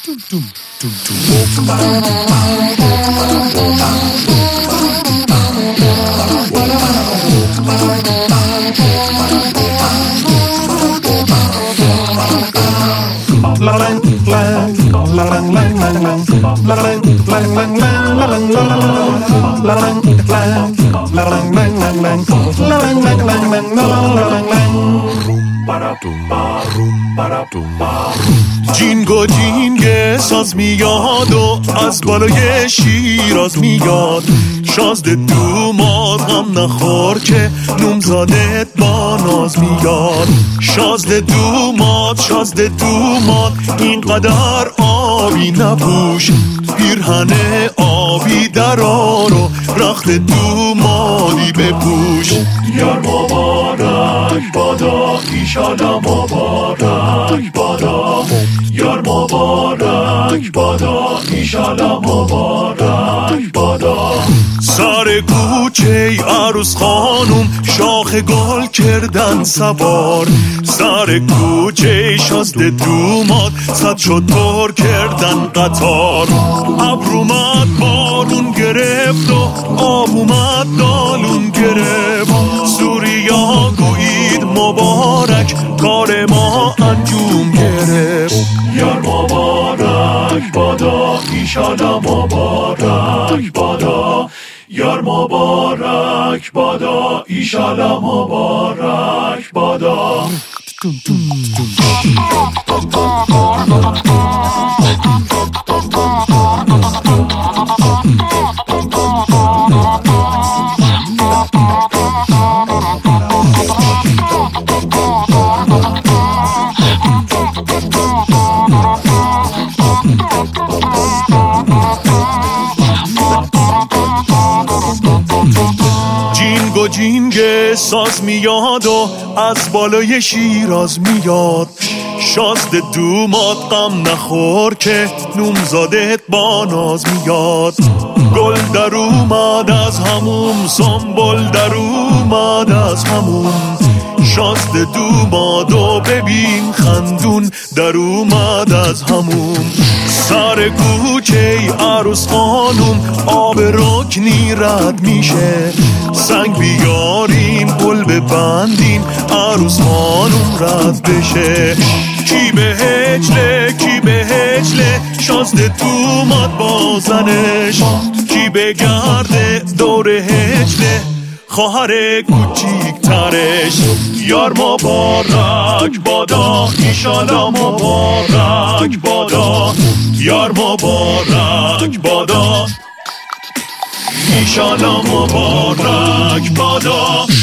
جینگو جینگ ساز میاد و از بالای شیراز میاد، شازده دوماد غم نخور که نومزادت با ناز میاد. شازده دوماد اینقدر آبی نپوش، پیرهن آبی درار و رخت دومادی بپوش. یار مبارک بادا ایشالا مبارک بادا، یار مبارک بادا ایشالا مبارک بادا. سر کوچه عروس خانوم شاخ گل کردن سوار، سر کوچه شازده دوماد صد شتر کردن قطار. ابر اومد بارون گرفت و آب اومد دالون گرفت، سوریا گویید مبارک کار ما انجام گرفت. یار مبارک بادا ایشالا مبارک بادا، یار مبارک بادا ایشالا مبارک بادا. جینگو جینگ ساز میاد و از بالای شیراز میاد، شازده دوماد غم نخور که نومزادت با ناز میاد. گل در اومد از هموم، سنبل در اومد از هموم، شازده دوماد و ببین خندون در اومد از هموم. سر کوچه عروس خانوم آب رکنی رد میشه، سنگ بیارین پل ببندین عروس خانوم رد بشه. کی به هجله شازده دوماد با زنش، کی به گرده دور هجله خواهر کوچیک ترش. یار مبارک بادا ایشالا مبارک بادا، یار مبارک بادا ایشالا مبارک بادا.